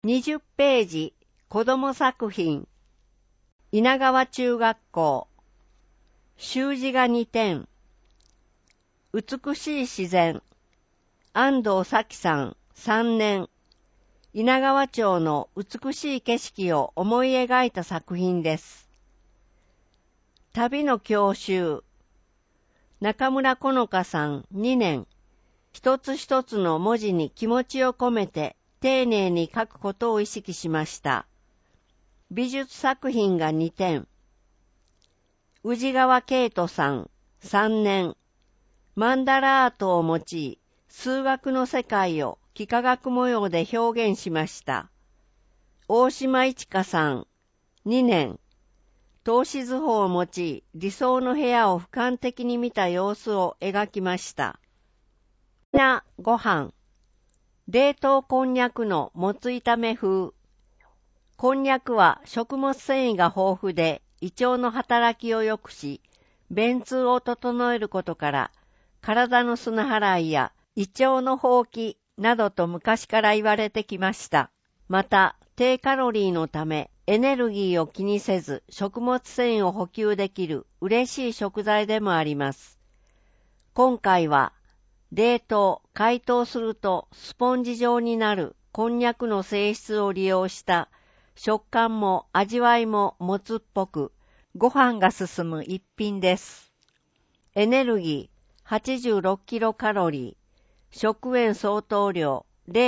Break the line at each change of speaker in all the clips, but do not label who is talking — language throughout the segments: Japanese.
20ページ、子供作品。稲川中学校。習字が2点。美しい自然。安藤咲さん、3年。稲川町の美しい景色を思い描いた作品です。旅の教習。中村好花さん、2年。一つ一つの文字に気持ちを込めて丁寧に書くことを意識しました。美術作品が2点。宇治川慶人さん、3年。マンダラアートを用い、数学の世界を幾何学模様で表現しました。大島一花さん、2年。透視図法を用い、理想の部屋を俯瞰的に見た様子を描きました。ご飯。冷凍こんにゃくのもつ炒め風。こんにゃくは食物繊維が豊富で胃腸の働きを良くし、便通を整えることから、体の砂払いや胃腸の放棄などと昔から言われてきました。また、低カロリーのためエネルギーを気にせず食物繊維を補給できる嬉しい食材でもあります。今回は、冷凍、解凍するとスポンジ状になるこんにゃくの性質を利用した食感も味わいももつっぽく、ご飯が進む一品です。エネルギー86キロカロリー、食塩相当量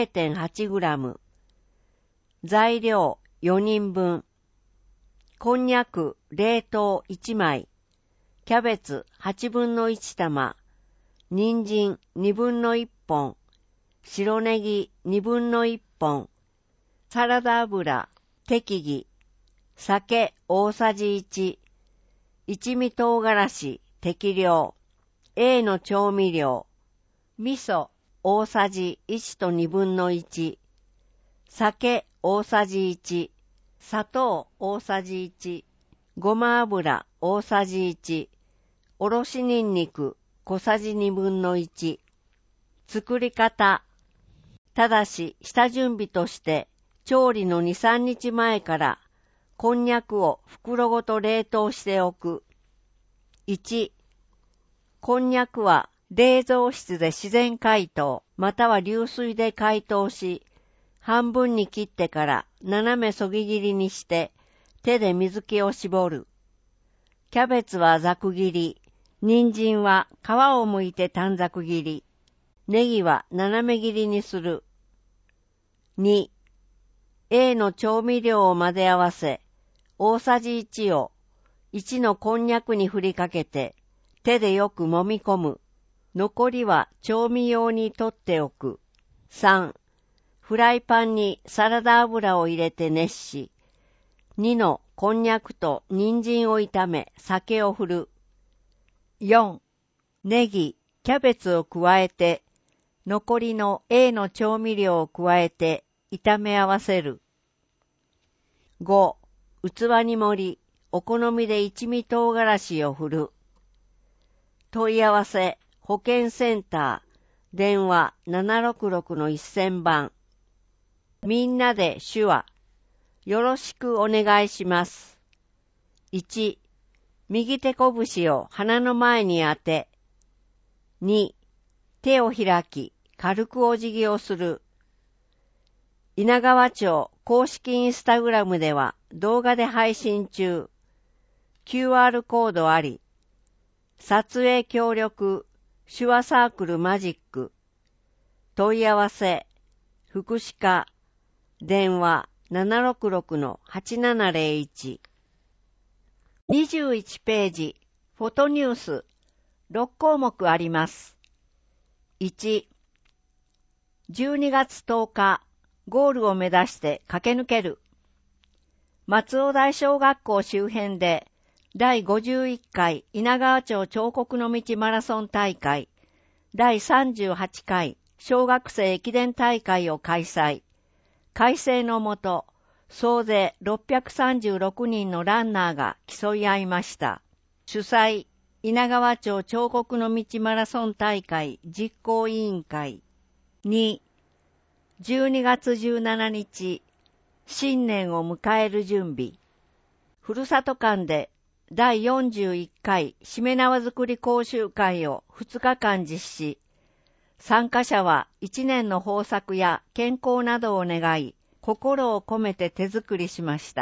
0.8 グラム。材料4人分。こんにゃく冷凍1枚。キャベツ8分の1玉。人参2分の1本。白ネギ2分の1本。サラダ油適宜。酒大さじ1。一味唐辛子適量。A の調味料。味噌大さじ1と2分の1。酒大さじ1。砂糖大さじ1。ごま油大さじ1。おろしにんにく小さじ2分の1。作り方。ただし、下準備として、調理の2、3日前から、こんにゃくを袋ごと冷凍しておく。1、こんにゃくは冷蔵室で自然解凍、または流水で解凍し、半分に切ってから斜めそぎ切りにして、手で水気を絞る。キャベツはざく切り、人参は皮を剥いて短冊切り、ネギは斜め切りにする。2、A の調味料を混ぜ合わせ、大さじ1を1のこんにゃくに振りかけて、手でよく揉み込む。残りは調味用に取っておく。3、フライパンにサラダ油を入れて熱し、2のこんにゃくと人参を炒め、酒を振る。4、ネギ、キャベツを加えて、残りの A の調味料を加えて炒め合わせる。5、器に盛り、お好みで一味唐辛子を振る。問い合わせ、保健センター、電話766-1000番。みんなで手話。よろしくお願いします。1、右手拳を鼻の前に当て。2、手を開き、軽くお辞儀をする。稲川町公式インスタグラムでは動画で配信中。QR コードあり。撮影協力、手話サークルマジック。問い合わせ、福祉課、電話766-8701。21ページ、フォトニュース、6項目あります。1、12月10日、ゴールを目指して駆け抜ける。松尾台小学校周辺で、第51回稲川町彫刻の道マラソン大会、第38回小学生駅伝大会を開催。改正のもと、総勢636人のランナーが競い合いました。主催、稲川町彫刻の道マラソン大会実行委員会。2、12月17日、 新年を迎える準備。ふるさと館で第41回しめ縄作り講習会を2日間実施。参加者は1年の豊作や健康などを願い、心を込めて手作りしました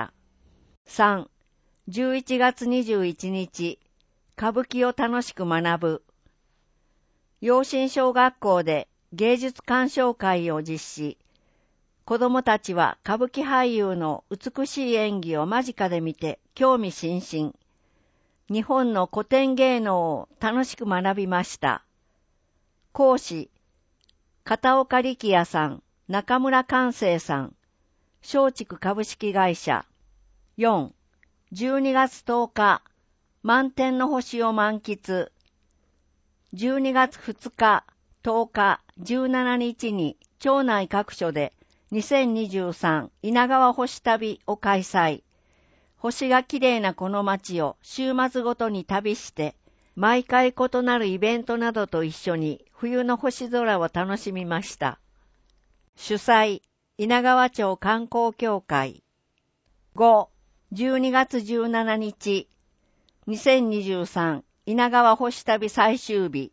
。3、11月21日、歌舞伎を楽しく学ぶ。陽新小学校で芸術鑑賞会を実施。子供たちは歌舞伎俳優の美しい演技を間近で見て興味津々。日本の古典芸能を楽しく学びました。講師、片岡力也さん、中村寛生さん、松竹株式会社。4、12月10日、満天の星を満喫。12月2日、10日、17日に町内各所で2023稲川星旅を開催。星が綺麗なこの街を週末ごとに旅して、毎回異なるイベントなどと一緒に冬の星空を楽しみました。主催、稲川町観光協会。5、12月17日、2023稲川星旅最終日。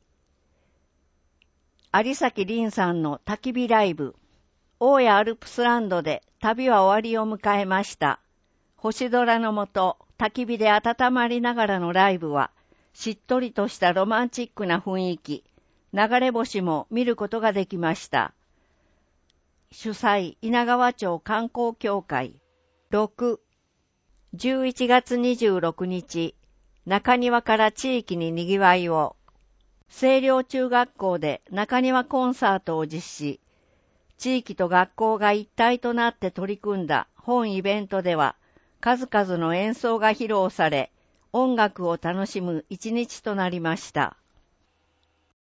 有崎凛さんの焚き火ライブ。大谷アルプスランドで旅は終わりを迎えました。星空の下、焚き火で温まりながらのライブは、しっとりとしたロマンチックな雰囲気、流れ星も見ることができました。主催、稲川町観光協会。6、11月26日、中庭から地域に賑わいを。清涼中学校で中庭コンサートを実施。地域と学校が一体となって取り組んだ本イベントでは、数々の演奏が披露され、音楽を楽しむ一日となりました。